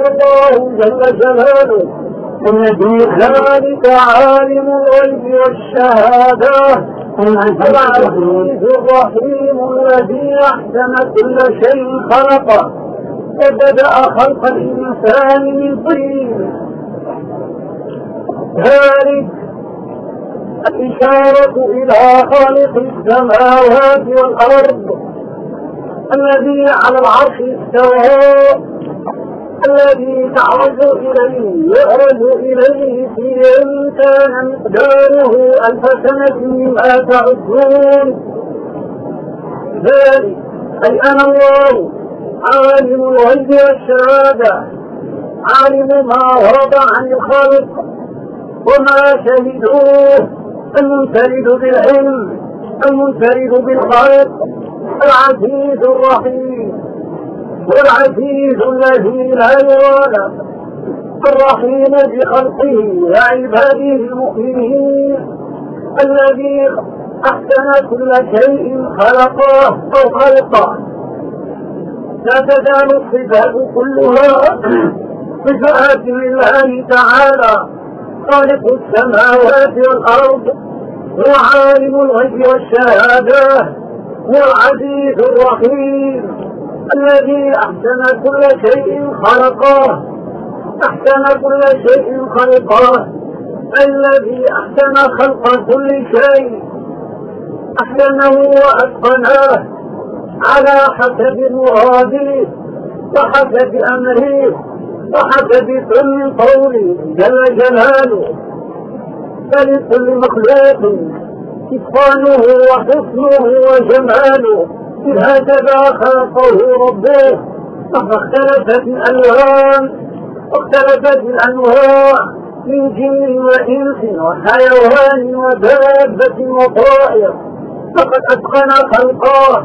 الله جل جلاله إن في ذلك عالم الغيب والشهادة العزيز الرحيم الذي أحسن كل شيء خلقه وبدأ خلق الإنسان من طين. ذلك الإشارة إلى خالق السماوات والأرض الذي على العرش استوى، الذي تعرج إليه في يوم كان مقداره 1000 سنة مما تعدون. ذلك أي أنا الله عالم الغيب والشهادة، عالم ما ورد عن الخلق وما شهدوه، المنفرد بالعلم المنفرد بالخلق، العزيز الرحيم والعزيز الذي لا يغالب، الرحيم بخلقه وعباده المؤمنين، الذي أحسن كل شيء خلقه أو خلقه. لا تزال الصفات كلها صفات لله تعالى خالق السماوات والأرض، هو عالم الغيب والشهادة، هو العزيز الرحيم الذي أحسن كل شيء خلقه، أحسن كل شيء خلقه، الذي أحسن خلق كل شيء، أحسنه وأتقنه على حسب مراده وحسب أمره وحسب كل قوله جل جلاله. فلكل مخلوق إتقانه وحسنه وجماله، إذ هكذا خلقه ربه، فاختلفت الألوان واختلفت الأنواع من جن وإنس وحيوان ودابة وطائر، فقد أتقن خلقه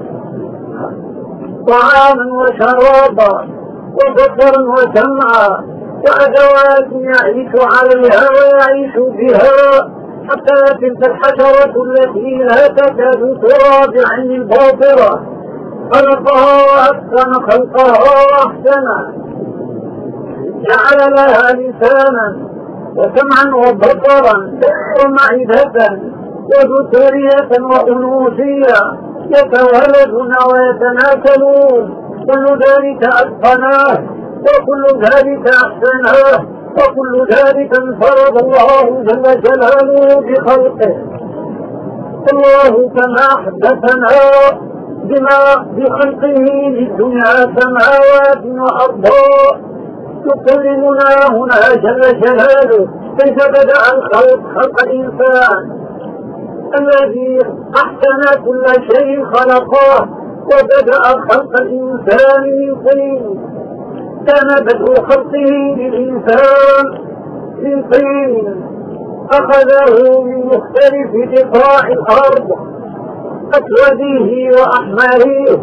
طعاما وشرابا وبصرا وسمعا وأدوات يعيش عليها ويعيش بها، حتى تلك الحشرة التي لا تكاد ترى بعين الباصرة خلقها وأتقن خلقها وأحسنها، جعل لها لسانا وسمعا وبصرا ومعدة وذكورية وأنوثية، يتولدون ويتناسلون، كل ذلك أتقناه وكل ذلك أحسناه، وكل ذلك انفرد الله جل جلاله بخلقه. الله كما حدثنا بما بخلقه للدنيا سماوات وأرضا، يكلمنا هنا جل جلاله كيف بدأ الخلق، خلق الإنسان الذي أحسن كل شيء خلقه، وبدأ خلق الإنسان من طين. كان بدء خلقه للإنسان من طين، أخذه من مختلف بقاع الأرض، أسوده وأحمره،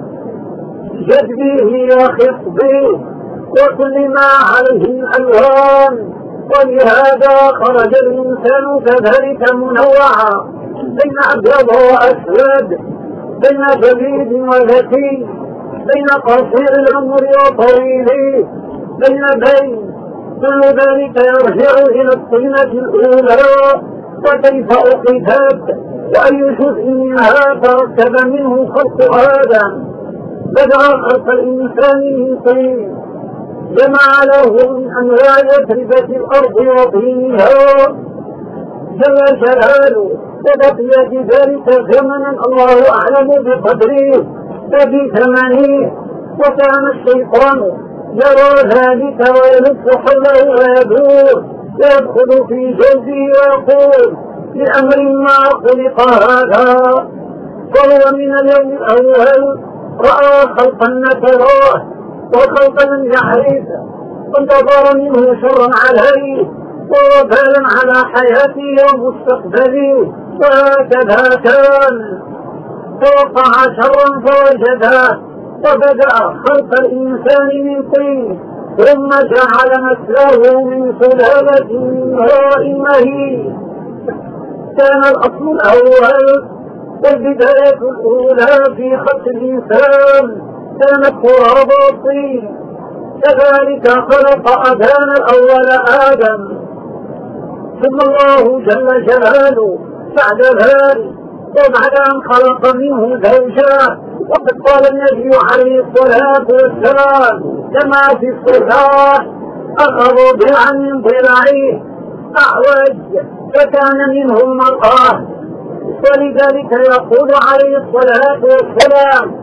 جدبه وخصبه، وكل ما عليه الألوان. ولهذا خرج الإنسان كذلك منوعا بين أبيض وأسود، بين جديد وذكي، بين قصير العمر وطويله، بين كل ذلك يرجع إلى الطينة الأولى، وكيف أخذت وأي جزء منها ترتب منه خلق آدم. بدأ خلق الإنسان من طين، جمع له من أنواع يتربة الأرض وطينها جل جلاله، وبقي بذلك زمنا الله أعلم بقدره وبثمنه. وكان الشيطان يرى ذلك ويلف حوله ويدور ويدخل في جوفه ويقول لأمر ما خلق هذا، وهو من اليوم الأول رأى خلقا نكراه وخلقا لم يعرف، وانتظر منه شرا عليه ووبالا على حياته ومستقبله، وهكذا كان. فوقع شرا فوجده، وبدأ خلق الإنسان من طين، ثم جعل مثله من سلالة من ماء مهين. كان الأصل الأول والبداية الأولى في خلق الإنسان كانت تراب الطين، كذلك خلق أبانا الأول آدم. ثم الله جل جلاله بعد ذلك وبعد أن خلق منه زوجا، وقد قال النبي عليه الصلاة والسلام كما في الصحاح: أخذ ضلعا من ضلعه أعوج فكان منه المرأة. ولذلك يقول عليه الصلاة والسلام: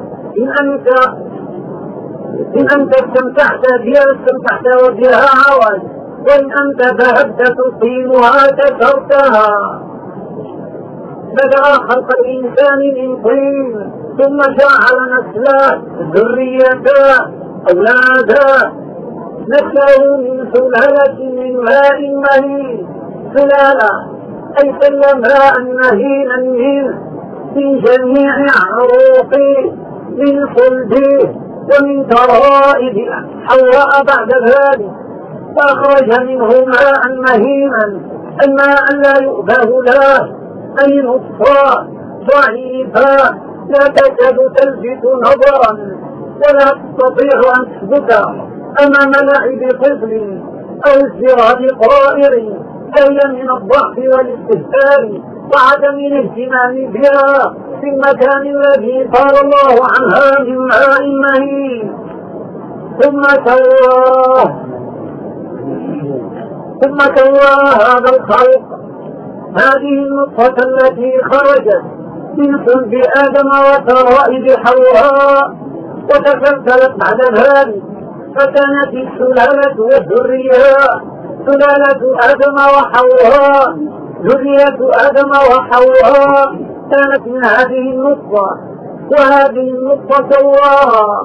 إن أنت استمتعت بها عوج، وإن أنت ذهبت تقيمها كسرتها. بدأ خلق الإنسان من طين، ثم جعل نسله ذريته أولاده، نسله من سلالة من ماء مهين. سلالة أي سل ماء مهينا منه في جميع عروقه، من صلبه ومن ترائب حواء بعد ذلك، فأخرج منه ماء مهينا، الماء لا يؤبه له، أي نطفة ضعيفة لا تكاد تلفت نظرا ولا تستطيع أن تثبت أمام لعب طفل أو ازدراء طائر، أي من الضعف والاستهتار وعدم الاهتمام بها في المكان الذي قال الله عنها من ماء مهين. ثم سوى هذا الخلق، هذه النطفة التي خرجت من صلب آدم وترائب حواء وتسلسلت بعد ذلك، فكانت السلالة والذرية سلالة آدم وحواء، ذرية آدم وحواء كانت من هذه النطفة، وهذه النطفة سواها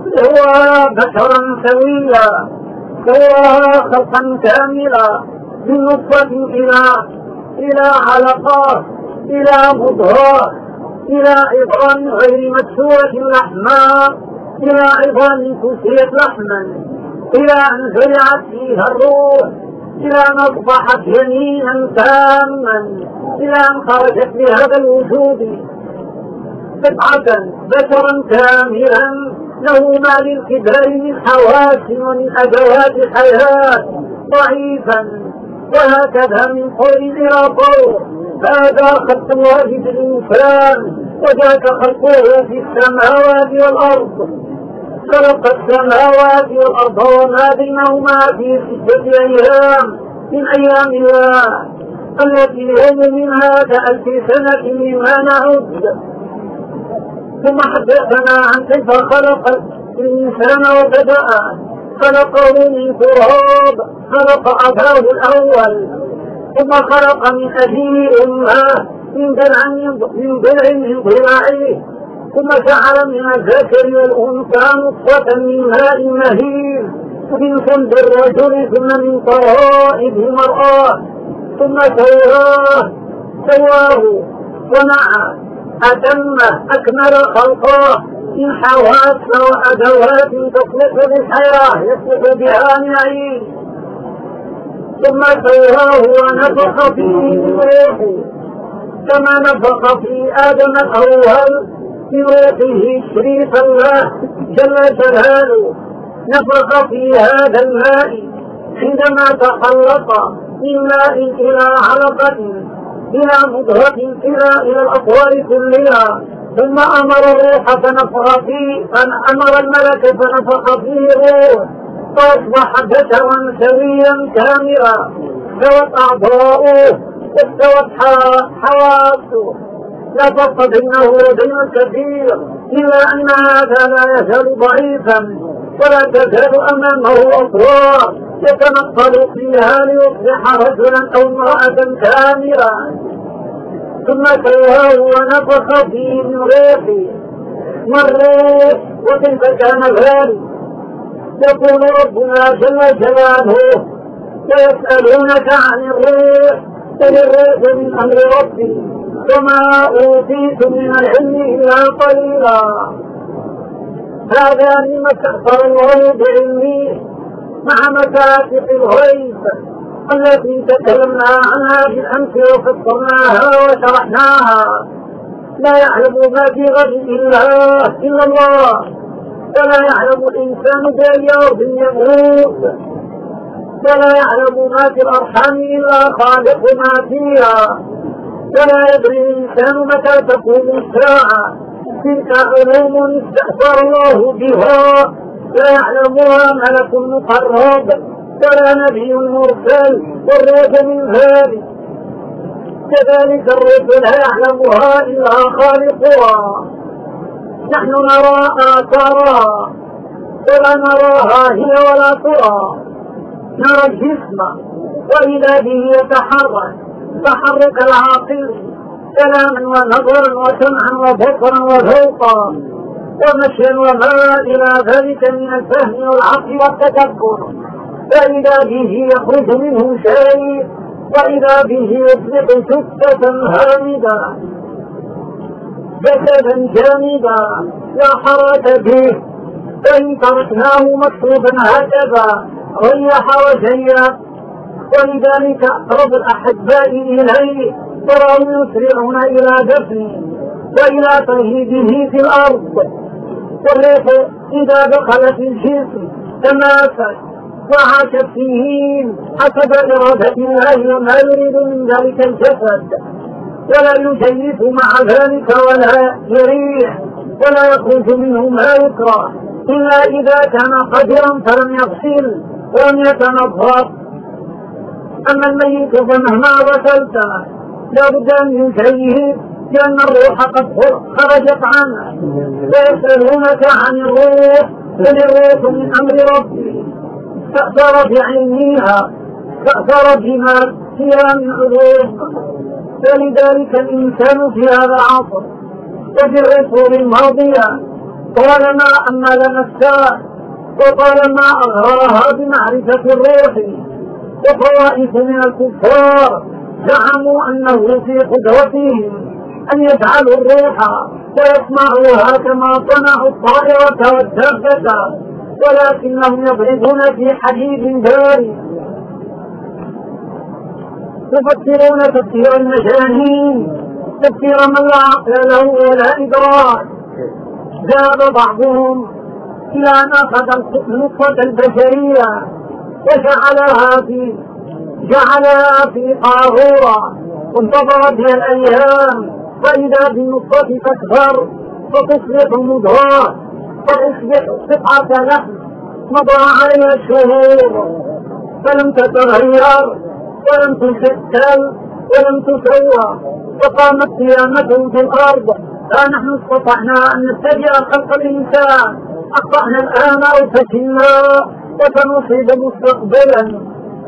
بشرا سويا، سواها خلقا كاملا، من نطفة إلى علقات، إلى مضغات، إلى عظام غير مكسورة لحما، إلى عظام كسيت لحما، إلى أن زرعت فيها الروح، إلى أن أصبحت جنينا تاما، إلى أن خرجت بهذا الوجود قطعة بشرا كاملا له ما للكبار من حواس ومن أدوات حياة، ضعيفا وهكذا من قول إلى قول. هذا خلق الله بالإنسان، وذاك خلقه في السماوات والأرض. خلق السماوات والأرض وما بينهما في 6 أيام من أيام الله، التي اليوم منها كألف سنة مما نعد. ثم حدثنا عن كيف خلق الإنسان وبدأ خلقه من تراب، خلق أباه الأول، ثم خلق من أبيه أمه من ضلع من ضلعه، ثم جعل من الذكر والأنثى نطفة من ماء مهين، من صلب الرجل ثم من ترائب المرأة، ثم سواه ونعى أتمه أكمل خلقه من حواس وأدوات تصلح للحياة يصلح بها أن يعيش. ثم سواه ونفخ فيه من روحه، كما نفخ في آدم الأول من روحه شريف الله جل جلاله. نفخ في هذا الماء عندما تخلق من ماء إلى علقة إلى مضغة إلى الأطوار كلها، ثم أمر الروح فنفخ فيه، أمر الملك فنفخ فيه الروح، فأصبح بشرا سويا كاملا، استوت أعضاؤه واستوت حواسه، لا فرق بينه وبين الكثير، إلا أن هذا لا يزال ضعيفا ولا تزال أمامه أطوار يتنقل فيها ليصبح رجلا أو امرأة كاملا. ثم سواه ونفخ فيه من روحه. ما الروح وكيف كان ذلك؟ يقول ربنا جل جلاله: ويسألونك عن الروح قل الروح من أمر ربي وما أوتيتم من العلم إلا قليلا. هذا مما استأثر الله بعلمه مع مفاتح الغيب التي تكلمنا عنها بالأمس وفصلناها وشرحناها. لا يعلم ما في غد إلا الله، ولا يعلم الإنسان بأي أرض يموت، ولا يعلم ما في الأرحام إلا خالق ما فيها، ولا يدري الإنسان متى تقوم الساعة. تلك علوم استأثر الله بها لا يعلمها ملك مقرب ولا نبي مرسل، والروح من ذلك. كذلك الرسل لا يعلمها إلا خالقها. نحن نرى آثارها ولا نراها هي ولا ترى، نرى الجسم وإذا به يتحرك تحرك العاقل كلاما ونظرا وسمعا وبصرا وذوقا ومشيا وما إلى ذلك من الفهم والعقل والتدبر، فإذا به يخرج منه شيء وإذا به يصبح سكة هامدة جسدا جامدا لا حركة به، فإن تركناه مكتوبا هكذا ريح وجيا. ولذلك أقرب الأحباء إليه تراهم يسرعون إلى دفنه وإلى ترهيبه في الأرض، والريح إذا دخلت الجسم تماسك وعاشت فيه حسب إرادة الله وما يريد من ذلك الجسد، ولا يجيف مع ذلك ولا يريح ولا يخرج منه ما يكره إلا إذا كان قدرا فلم يغسل ولم يتنظف. أما الميت فمهما غسلته لا بد أن يجيف لأن الروح قد خرجت عنه. ويسألونك عن الروح قل الروح من أمر ربي، استأثر بعلمها استأثر بما فيها من الروح. ولذلك الإنسان في هذا العصر وفي العصور الماضية طالما أمل نفسه وطالما أغراها بمعرفة الروح، وطوائف من الكفار زعموا أنه في قدرتهم أن يجعلوا الروح ويصنعوها كما صنعوا الطائرة والدابة، ولكنهم يضربون في حديد بارد يفكرون تفكير المجانين، تفكير من لا عقل له ولا إدراك. ذهب بعضهم إلى أن أخذ النطفة البشرية وجعلها في قارورة وانتظرت بها الأيام، وإذا بالنطفة تكبر وتصبح مضغة وتصبح قطعة لحم مضى عليها الشهور فلم تتغير ولم تشكل ولم تسوى، وقامت قيامته في الأرض. فنحن استطعنا أن نتبع خلق الإنسان، أخطأنا الآن أو فشلنا وسنصيب مستقبلا،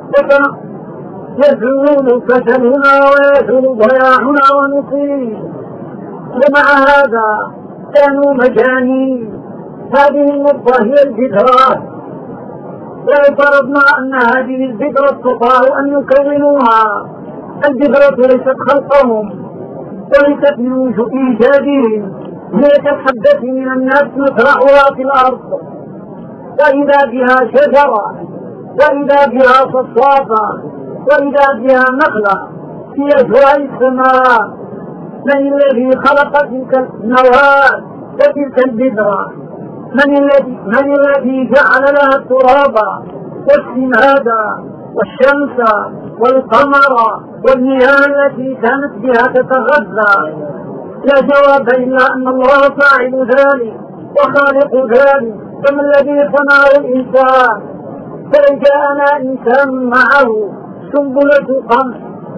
يزول فشلنا ويزول ضياعنا ونصيب. ومع هذا كانوا مجانين. هذه النقطة هي الجدرة، لو فرضنا أن هذه الجدرة استطاعوا أن يكونوها. الجدرة ليست خلقهم وليست من وجود إيجادهم، هي كالحبة من الناس نزرعها في الأرض، وإذا بها شجرة وإذا بها صفصافة وإذا بها نخلة في أجواء السماء. من الذي خلق تلك النواة وتلك البذرة؟ من الذي جعل لها التراب والسماد والشمس والقمر والمياه التي كانت بها تتغذى؟ لا جواب إلا أن الله فاعل ذلك وخالق ذلك. فما الذي صنعه الإنسان؟ فلو جاءنا إنسان معه سنبلة قمح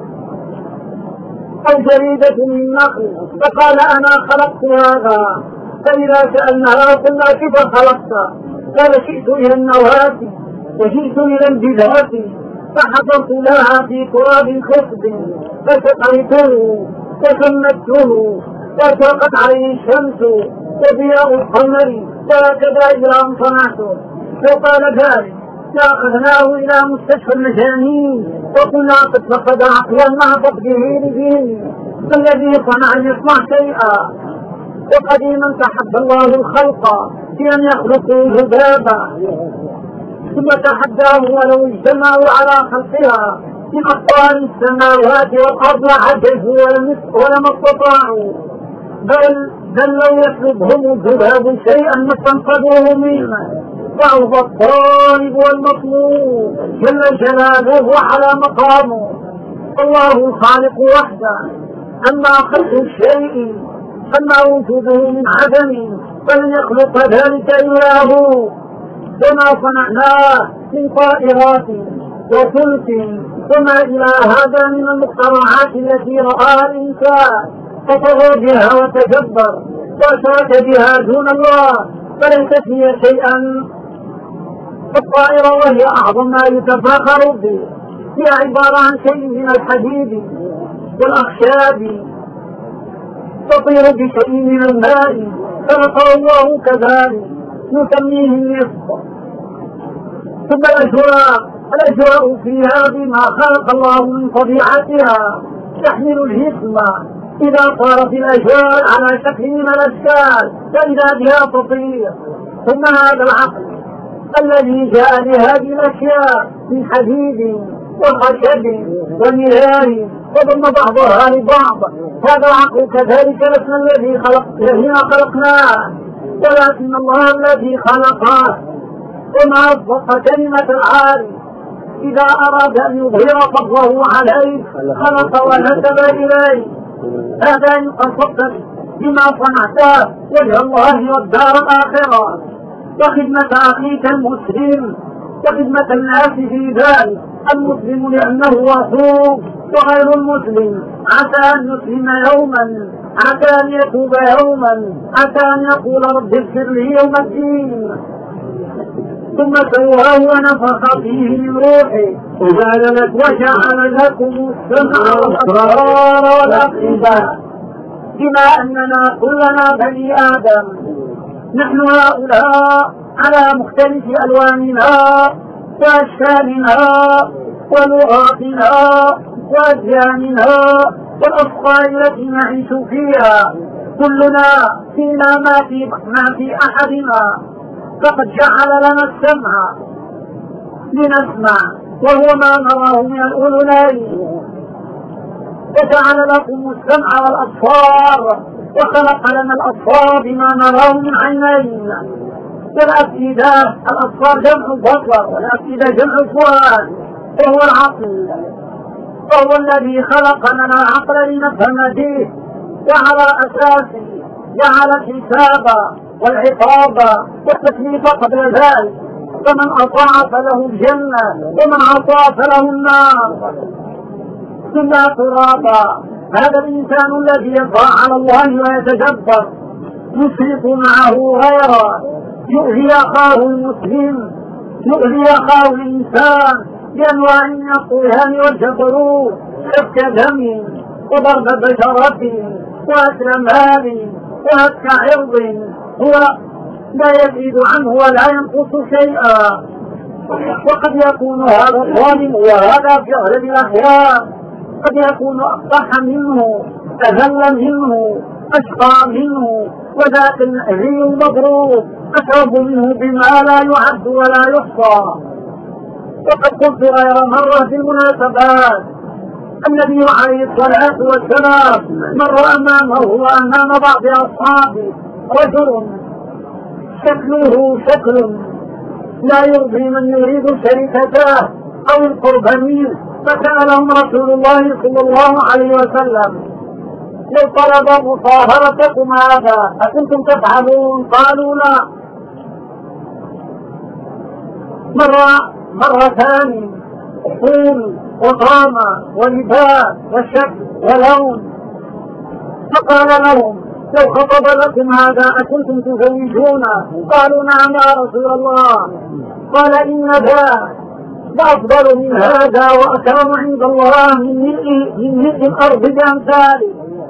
أو جريدة من نخل فقال أنا خلقت هذا، فإذا سألناها قلنا كيف خلقت؟ قال شئت إلى النواة وجئت إلى البذرة فحفظت لها في تراب خصب فسقيته وسمته واشرقت عليه الشمس وضياء القمر، وهكذا إلى أن صنعته. فقال ذلك فأخذناه إلى مستشفى المجانين وقلنا قد فقد عقلا مع تقديره لدينه. الذي صنع أن يصنع شيئا. وقديما تحدى الله الخلق في أن يخلقوا ذبابا، ثم تحداه ولو اجتمعوا على خلقها من أقطار السماوات والأرض عجزوا ولم استطاعوا، بل بل لو يطلبهم الذباب شيئا ما استنقذوه منه. ضعف الطالب والمطلوب جل جلاله وعلى مقامه. الله الخالق وحده. أما خلق الشيء أما وجوده من عدم فلن يخلق ذلك إلا هو. وما صنعناه من طائرات وفلك وما إلى هذا من المخترعات التي رآها الإنسان فطغى بها وتجبر وأشرك بها دون الله فليست هي شيئا. الطائرة وهي أعظم ما يتفاخر به هي عبارة عن شيء من الحديد والأخشاب تطير بشيء من الماء خلقه الله كذلك نسميه النصف. ثم الأجواء فيها بما خلق الله من طبيعتها تحمل الهزمة إذا صارت الأجواء على شكل من الأشكال فإذا بها تطير. ثم هذا العقل الذي جاء لهذه الأشياء من حديد وخشب ومياه وضم بعضها لبعض هذا العقل كذلك لسنا الذين خلقناه ولكن الله الذي خلقه. وما أصدق كلمة العالم إذا أراد أن يظهر فضله عليه خلق ونسب إليه. هذا إن قصدت بما صنعته وجه الله والدار الآخرة وخدمة أخيك المسلم وخدمة الناس في ذلك. المسلم لأنه أخوه وغير المسلم عسى أن يسلم يوما عسى أن يتوب يوما عسى أن يقول رب اغفر لي يوم الدين. ثم سواه ونفخ فيه من روحه وجعل لكم السمع والأبصار والأفئدة. بما أننا كلنا بني آدم نحن هؤلاء على مختلف ألواننا وأشكالنا ولغاتنا وأدياننا والأفكار التي نعيش فيها كلنا فينا ما في أحدنا. فقد جعل لنا السمع لنسمع وهو ما نراه من الأذنين وجعل لكم السمع والأبصار وخلق لنا الأبصار بما نراه من عينين والأفئدة. الأبصار جمع البصر والأفئدة جمع الفؤاد وهو العقل وهو الذي خلق لنا العقل لنفهم به وعلى أساسه جعل الحساب والعقاب والتكليف قبل ذلك. فمن أطاع فله الجنة ومن عصى فله النار. ثم ترابا هذا الإنسان الذي يطاع على الله ويتجبر يشرك معه غيره يؤذي أخاه المسلم يؤذي أخاه الإنسان بأنواع من الطغيان والجبروت سفك دم وضرب بشرة وأكل مال وهتك عرض هو لا يزيد عنه ولا ينقص شيئا. وقد يكون هذا الظالم وهذا في أغلب الأحيان قد يكون أقبح منه أذل منه أشقى منه وذاك الأذي المضروب أشرب منه بما لا يعد ولا يحصى. وقد قلت غير مرة في المناسبات النبي عليه الصلاة والسلام مر أمامه وأمام بعض أصحابه رجل شكله شكل لا يرضي من يريد شركته أو القرب منه فسألهم رسول الله صلى الله عليه وسلم لو طلب مصاهرتكم هذا أكنتم تفعلون؟ قالوا لا. مرة ثانية طول وقامة ولباس وشكل ولون فقال لهم لو خطب لكم هذا أكنتم تزوجونه؟ قالوا نعم يا رسول الله. قال إن ذا أفضل من هذا وأكرم عند الله من ملء الأرض بأمثاله.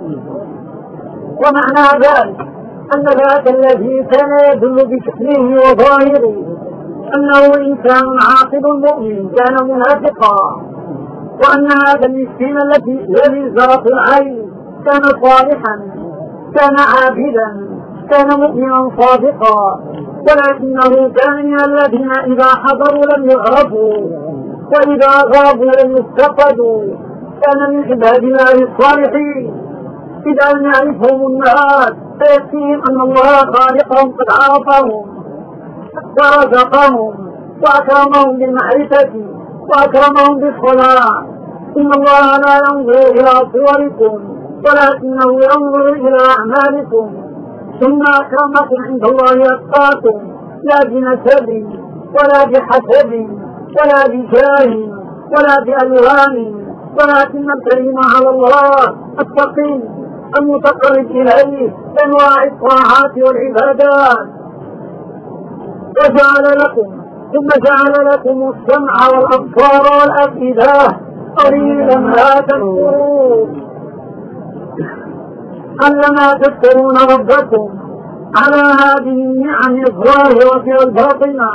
ومعنى ذلك أن ذاك الذي كان يدل بشكله وظاهره أنه إنسان عاقل مؤمن كان منافقا وأن هذا المسكين الذي زرق العين كان صالحا كان عابدا كان مؤمنا صادقا ولكنه كان من الذين إذا حضروا لم يعرفوا وإذا غابوا لم يفتقدوا كان من عباد الله الصالحين إذا لم يعرفهم الناس فيكفيهم أن الله خالقهم قد عرفهم ورزقهم وأكرمهم بالمعرفة وأكرمهم بالصلاة. إن الله لا ينظر إلى صوركم ولكنه ينظر إلى أعمالكم. ثم أكرمكم عند الله أتقاكم، لا بنسب ولا بحسب ولا بجاه ولا بألوان، ولكن الكريم على الله التقي المتقرب إليه بأنواع الطاعات والعبادات. ثم جعل لكم السمع والأبصار والأفئدة قليلا ما تذكرون. أنما تذكرون ربكم على هذه النعم الظاهرة والباطنة.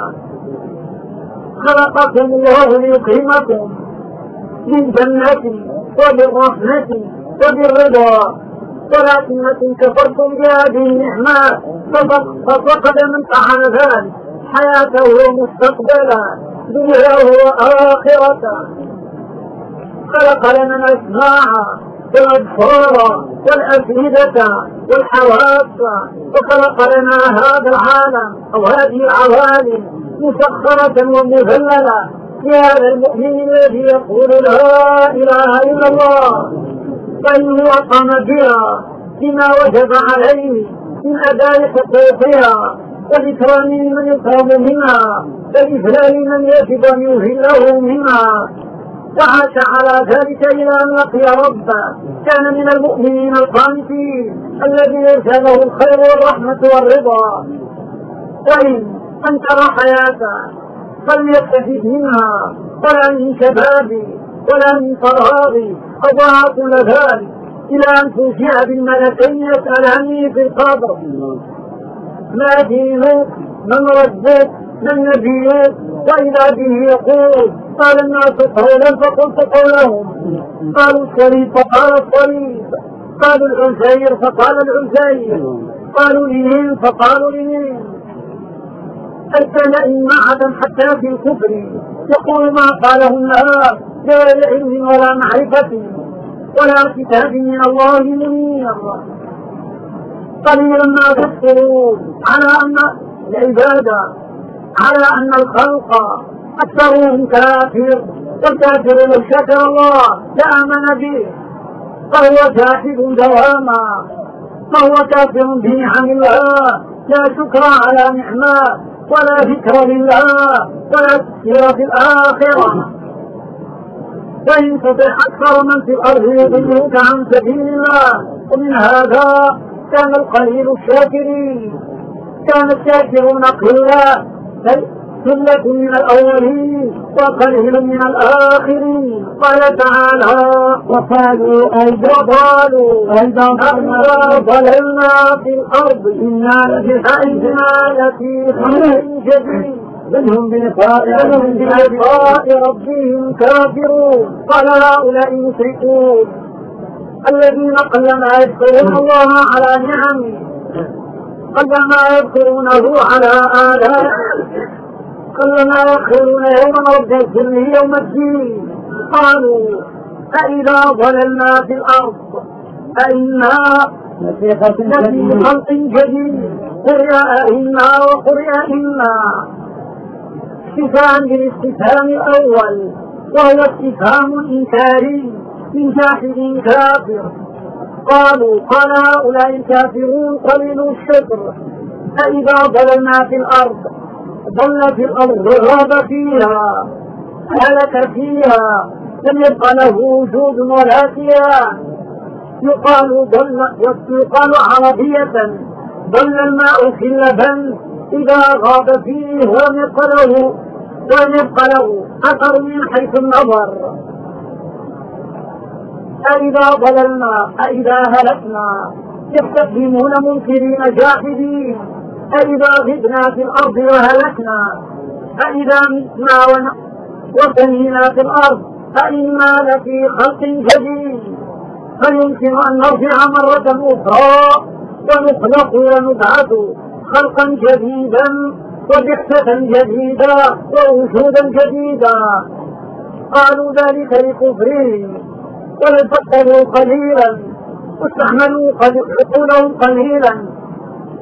خلقكم الله ليكرمكم بالجنة وبالرحمة وبالرضا، ولكنكم كفرتم بهذه النعمة ففقد من فعل ذلك حياته ومستقبله دنياه وآخرته. خلق لنا الأسماع والأبصار والأفئدة والحواس، وخلق لنا هذا العالم أو هذه العوالم مسخرة ومذللة لهذا المؤمن الذي يقول لا إله إلا الله، فإنه أقام بها بما وجب عليه من أداء حقوقها وإكرام من يكرم منها وإذلال من يجب أن يذله منها، وعاش على ذلك إلى أن لقي ربه. كان من المؤمنين القانتين الذي يرسله الخير والرحمة والرضا. وإن أنكر حياته فليستفيد منها، ولا من شبابه ولا من فراغه أضاع كل ذلك إلى أن توجع بالملكين يسألانه في القبر: ما دينك؟ من ربك؟ من نبيك؟ وإذا به يقول: قال الناس قولا فقلت قولهم، قالوا الصليب فقال الصليب، قالوا العزير فقال العزير، قالوا لمين فقالوا لمين. الكلام معدا حتى في الكفر يقول ما قاله الناس لا علم ولا معرفة ولا كتاب من الله منير. قليلا ما تذكرون على أن العبادة على أن الخلق أكثرهم كافر، والكافر لو شكر الله لآمن به، فهو جاحد دواما، فهو كافر بنعم الله، لا شكر على نعمه ولا ذكر لله ولا تذكر في الآخرة. وإن تطع أكثر من في الأرض يضلوك عن سبيل الله. ومن هذا كان القليل الشاكرين، كان الشاكرون ثلة من الأولين وقليل من الآخرين. قال تعالى: وقالوا أيضا ضللنا في الأرض إنا لفي خلق جديد بل هم بلقاء ربهم كافرون. قال هؤلاء مشركون الذين قلما يذكرون الله على نعمه، قلما يذكرونه على آلائه، قلما يذكرون يوما رب الظل يوم الدين. قالوا: أإذا ضللنا في الأرض أإنا لفي خلق جديد. قرئ إنا وقرئ إنا استفهام بالاستفهام الأول، وهو استفهام إنكاري من جاحد كافر. قال هؤلاء الكافرون قليل الشكر: أإذا ضللنا في الأرض، ضل في الأرض غاب فيها هلك فيها لم يبق له وجود ولا كيان. يقال عربية: ضل الماء في اللبن إذا غاب فيه ولم يبق له أثر من حيث النظر. أإذا ضللنا أإذا هلكنا، يستقدمون منكرين جاحدين: أإذا غبنا في الأرض وهلكنا، أإذا متنا وفنينا في الأرض أإنا لفي خلق جديد. فيمكن أن نرجع مرة أخرى ونخلق ونبعث خلقا جديدا وبعثة جديدة ووجودا جديدا. قالوا ذلك لكفرهم ولفكروا قليلا واستعملوا عقولهم قليلا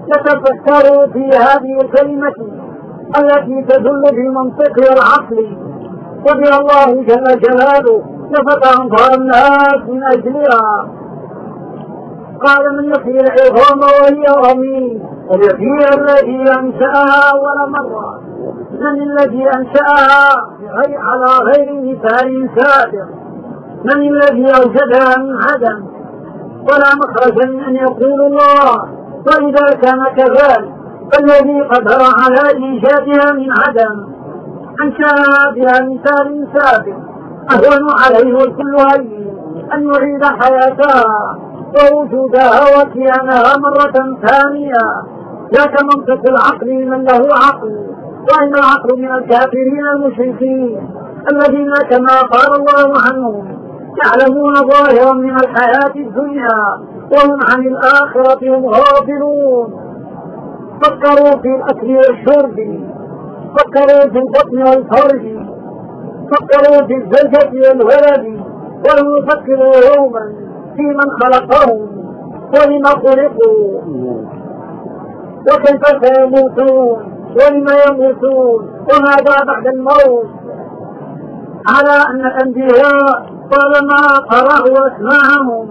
يتفكروا في هذه الكلمة التي تدل بالمنطق والعقل، وبها الله جل جلاله لفتح أنظار الناس من أجلها. قال من يحيي العظام وهي رميم قل يحيي الذي أنشأها أول مرة. من الذي أنشأها على غير مثال سابق؟ من الذي أوجدها من عدم؟ ولا مخرج من أن يقول الله. وإذا كان كذلك فالذي قدر على إيجادها من عدم أنشأها بها مثال سابق أهون عليه الكل أن يعيد حياتها ووجودها وكيانها مرة ثانية، لا كمنطق العقل من له عقل، وإن العقل من الكافرين المشركين الذين كما قال الله عنهم يعلمون ظاهرا من الحياة الدنيا وهم عن الآخرة هم غافلون. فكروا في الأكل والشرب، فكروا في البطن والفرج، فكروا في الزوجة والولد، ولم يفكروا يوما في من خلقهم ولما خلقوا وكيف سيموتون ولما يموتون وماذا بعد الموت. على أن الأنبياء طالما قرأوا أسماعهم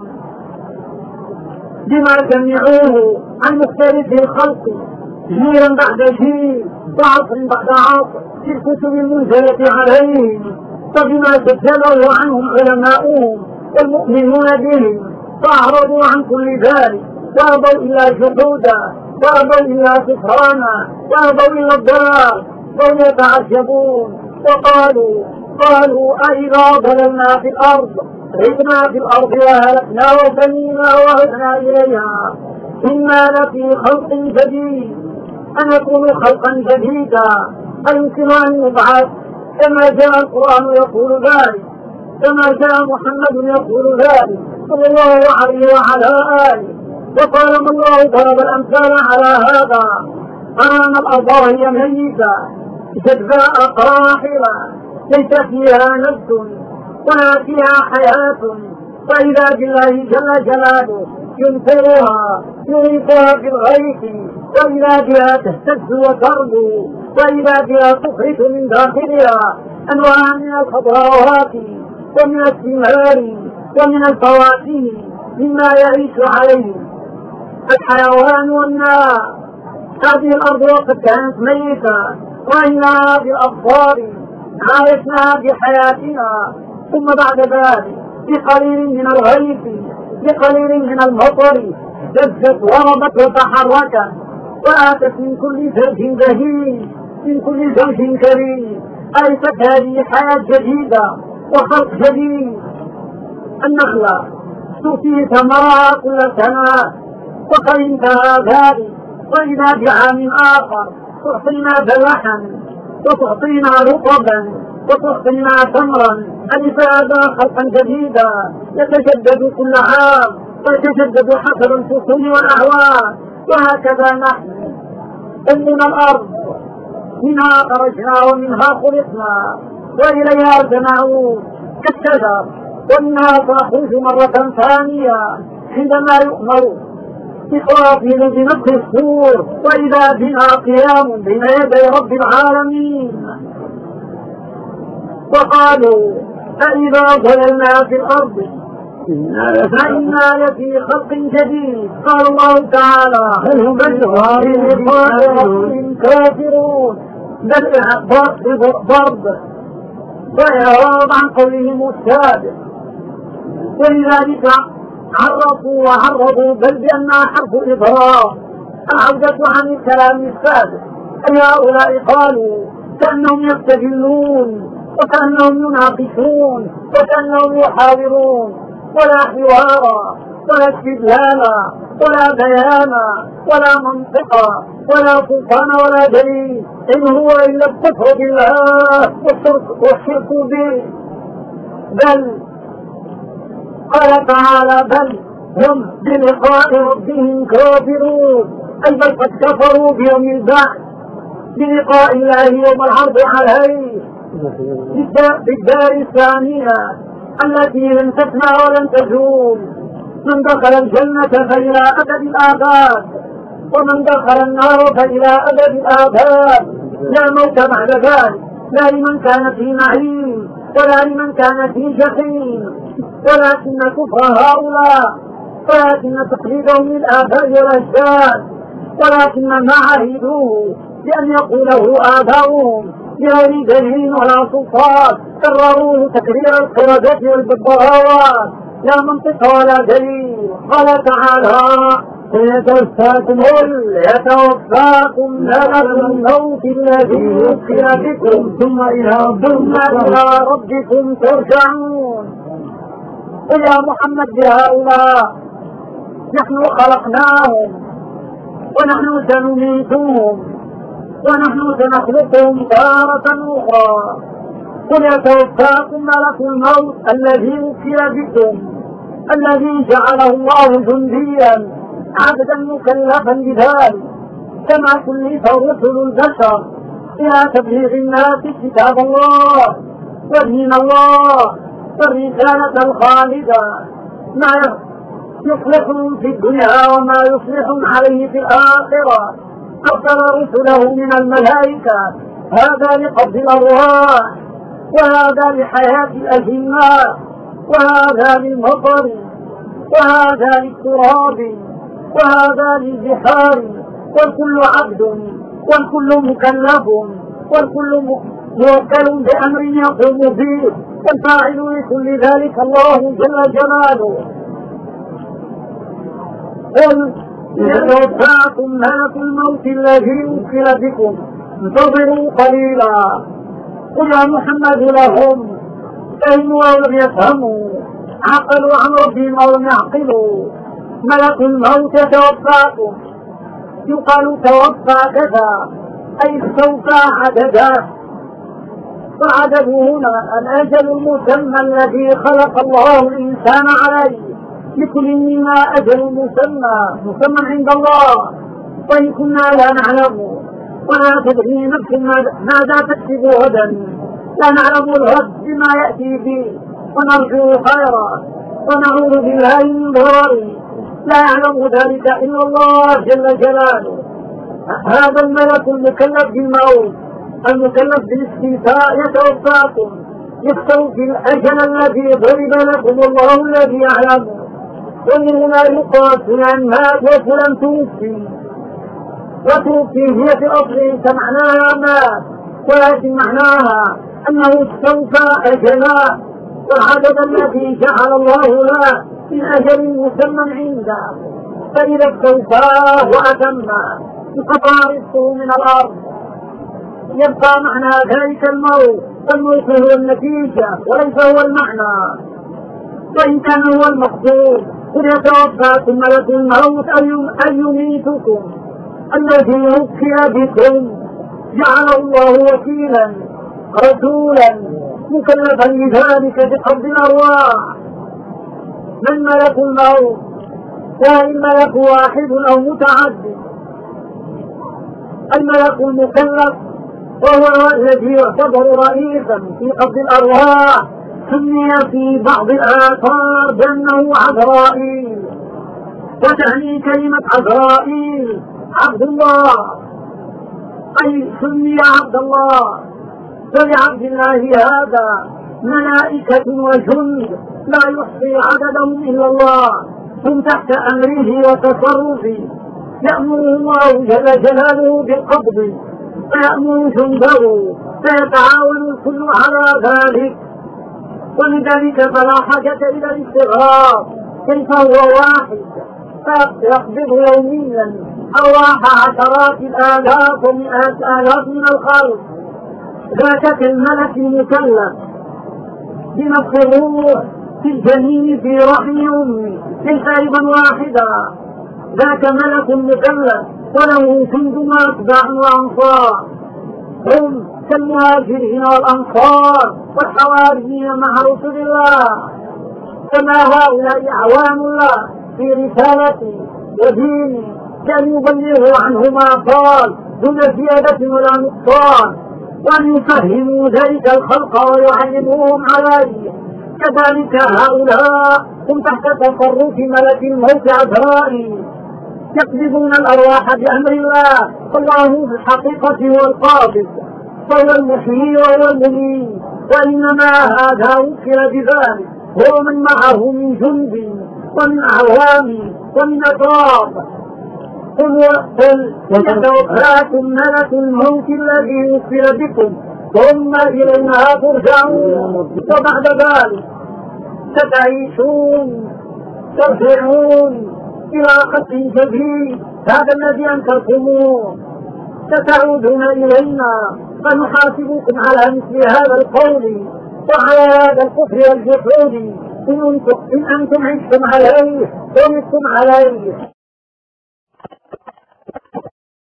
بما سمعوه عن مختلف الخلق جيلا بعد جيل وعصر بعد عصر في الكتب المنزلة عليهم، فبما سجله عنهم علماؤهم والمؤمنون بهم فأعرضوا عن كل ذلك وأبوا إلا جحودا وأبوا إلا كفرانا وأبوا إلا الضلال، وهم يتعجبون وقالوا أإذا ضللنا في الأرض عدنا في الأرض وهلكنا وبنينا وعدنا إليها إنا لفي خلق جديد أن يكون خلقا جديدا أيمكن أن يبعث كما جاء القرآن يقول ذلك، كما جاء محمد يقول ذلك صلى الله عليه وعلى آله. وقال الله ضرب الأمثال على هذا أن الأرض هي ميتة جدباء قاحلة ليس فيها نفس ولا فيها حياة، فإذا بالله جل جلاله يمطرها يغيثها في الغيث، وإذا بها تهتز وتربو، وإذا بها تخرج من داخلها أنواعا من الخضروات ومن الثمار ومن الفواكه مما يعيش عليه الحيوان والناس. هذه الأرض وقد كانت ميتة وإنا بالأبصار عايشنا بحياتنا، ثم بعد ذلك بقليل من الغيث بقليل من المطر جزت وربت وتحركت وآتت من كل زوج بهيج من كل زوج كريم. أليست هذه حياة جديدة وخلق جديد؟ النخلة تؤتي ثمرها كل سنة وقد انتهى ذلك، وإذا بعام آخر تعطينا بلحا وتعطينا رطبا وتعطينا تمرا. أليس هذا خلقا جديدا يتجدد كل عام ويتجدد حسب الفصول والأهوال؟ وهكذا نحن من الأرض منها خرجنا ومنها خلقنا وإليها سنعود كالشجر، ومنها سنخرج مرة ثانية عندما يؤمر بإخراجنا بنفخ الصور وإذا بنا قيام بين يدي رب العالمين. وقالوا أإذا ضللنا في الأرض فإنا لفي خلق جديد. قال الله تعالى بل هم كافرون، بل ضرب وإعراض عن قولهم السابق، ولذلك عرفوا وعرضوا بل بأنها حرف إضراب العودة عن الكلام السابق. أي هؤلاء قالوا كأنهم يستدلون وكأنهم يناقشون وكأنهم يحاورون، ولا حوارا ولا استدلالا ولا بيانا ولا منطقا ولا سلطان ولا دليل، إن هو إلا الكفر بالله والشرك به. بل قال تعالى بل هم بلقاء ربهم كافرون، أي بل قد كفروا بيوم البعث بلقاء الله يوم العرض عليه بالدار الثانية التي لن تفنى ولن تزول. من دخل الجنة فإلى أبد الآباد ومن دخل النار فإلى أبد الآباد، لا موت بعد ذلك، لا لمن كان في نعيم ولا لمن كان في جحيم. ولكن كفر هؤلاء، ولكن تقليدهم للآباء والأجداد، ولكن ما عهدوه بأن يقوله آباؤهم بغير دليل ولا سلطان كرروه تكرير القردة والببغاوات، لا منطق ولا دليل. قال تعالى: يتوفاكم ملك الموت الذي وكل بكم ثم إلى ربكم ترجعون. قل يا محمد لهؤلاء: نحن خلقناهم ونحن سنميتهم ونحن سنخلقهم تارة أخرى. قل يتوفاكم ملك الموت الذي وكل بكم، الذي جعله الله جنديا عبدا مكلفا بذلك، كما كلف رسل البشر إلى تبليغ الناس كتاب الله ودين الله والرسالة الخالدة، ما يصلحهم في الدنيا وما يصلحهم عليه في الآخرة. أرسل رسله من الملائكة، هذا لقبض الأرواح، وهذا لحياة الأجنة، وهذا للمطر، وهذا للتراب، وهذا للبحار. والكل عبد والكل مكلف والكل موكل بأمر يقوم به، والفاعل لكل ذلك الله جل جلاله. قل يتوفاكم ملك الموت الذي وكل بكم انتظروا قليلا. قل يا محمد لهم: فهموا أو لم يفهموا، عقلوا عن ربهم أو لم يعقلوا، ملك الموت يتوفاكم. يقال توفى كذا أي استوفى عدده، والعدد هنا الأجل المسمى الذي خلق الله الإنسان عليه، لكل منا أجل مسمى عند الله، وإن كنا لا نعلم ولا تدري نفس ماذا تكسب غدا، لا نعلم الغد بما يأتي به، ونرجو خيرا ونعوذ بالله من ضرره، لا يعلم ذلك إلا الله جل جلاله. هذا الملك المكلف بالموت المكلف بالاستيفاء يتوفاكم، يستوفي الأجل الذي ضرب لكم الله الذي يعلم. ومن هنا يقال فلان مات وفلان توفي، وتوفي هي في الأصل كمعناها مات، ولكن معناها أنه استوفى أجلا، والعدد الذي جعل الله له من أجل مسمى عنده، فإذا استوفاه وأتمه انقطع رزقه من الأرض. يبقى معنى ذلك الموت، والموت هو النتيجة وليس هو المعنى، وإن كان هو المقصود. قل يتوفاكم ملك الموت أن يميتكم الذي وكل بكم، جعل الله وكيلا رسولا مكلفا لذلك بقبض الأرواح. من ملك الموت؟ لا الملك واحد أو متعدد. الملك المكلف وهو الذي يعتبر رئيسا في قبض الأرواح، سمي في بعض الآثار بأنه عزرائيل، وتعني كلمة عزرائيل عبد الله، أي سمي عبد الله. فلعبد الله هذا ملائكة وجند لا يحصي عددهم إلا الله، هم تحت أمره وتصرفه، يأمره الله جل جلاله بالقبض فيأمر جنده، فيتعاون الكل على ذلك. ولذلك فلا حاجة إلى الاستغراب، كيف هو واحد فيقبض يوميا أرواح عشرات الآلاف ومئات آلاف من الخلق. ذاك كالملك المكلف بنفخ الروح في الجنين في رحم أمه، ليس أيضا واحدا. ذاك ملك مكلف وله جند أتباع وأنصار، هم كالمهاجرين والأنصار والحواريين مع رسل الله، كما هؤلاء أعوان الله في رسالته ودينه، كان يبلغوا عنه ما قال دون زيادة ولا نقصان، وأن يفهموا ذلك الخلق ويعلموهم عليه. كذلك هؤلاء هم تحت تصرف ملك الموت عزرائيل، يقبضون الأرواح بأمر الله، الله في الحقيقة هو القابض وهو المحيي وهو المميت، وإنما هذا وكل بذلك هو من معه من جند ومن أعوام ومن أطراف. قل يتوفاكم ملك الموت الذي وكل بكم ثم إلينا ترجعون، وبعد ذلك ستعيشون ترجعون إلى خلق جديد، هذا الذي أنكرتموه، ستعودون إلينا فنحاسبكم على مثل هذا القول وعلى هذا الكفر والجحود إن أنتم عشتم عليه ومتم عليه.